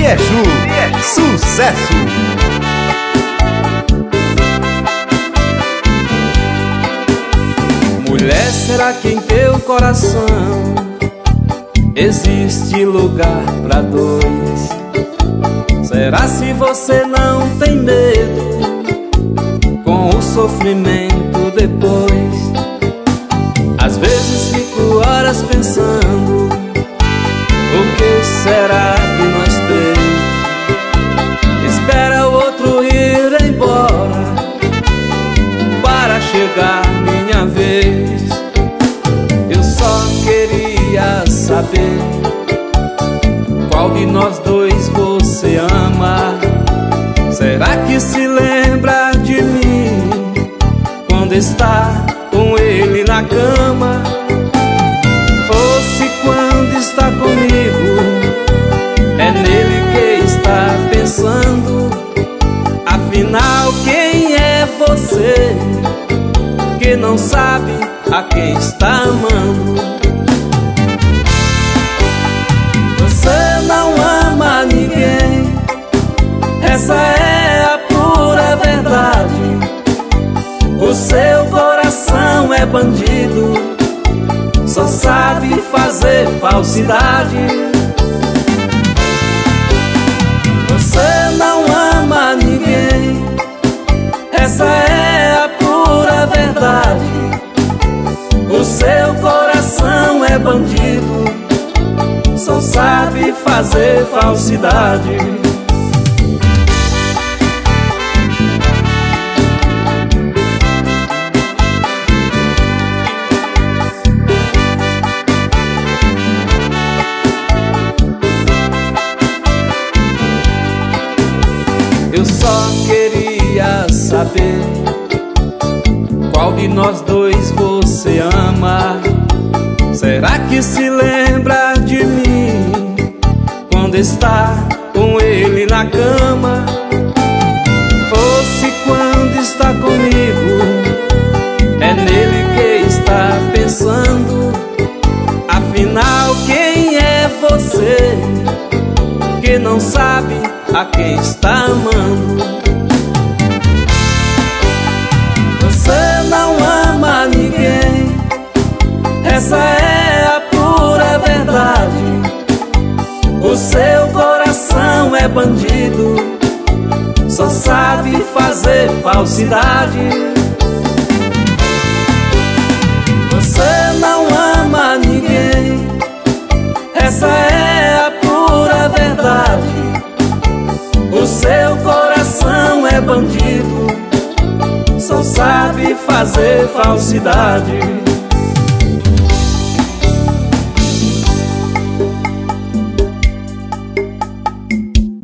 Rieju, sucesso! Mulher, será que em teu coração existe lugar pra dois? Será se você não tem medo com o sofrimento depois? Às vezes fico horas pensando, o que será que nós três? Espera o outro ir embora para chegar minha vez. Eu só queria saber qual de nós dois você ama. Será que se lembra de mim quando está com ele na cama? Ou se quando está comigo é nele que está pensando? Afinal, quem é você que não sabe a quem está amando? Você não ama ninguém, essa é a pura verdade. O seu coração é bandido, só sabe fazer falsidade. Você não ama ninguém, essa é a pura verdade. O seu coração é bandido, só sabe fazer falsidade. Eu só queria saber qual de nós dois você ama. Será que se lembra de mim quando está com ele na cama? Ou se quando está comigo é nele que está pensando? Afinal, quem é você que não sabe a quem está amando? Você não ama ninguém, essa é a pura verdade. O seu coração é bandido, só sabe fazer falsidade. Você não ama ninguém, essa é a pura verdade. O seu coração é bandido, só sabe fazer falsidade.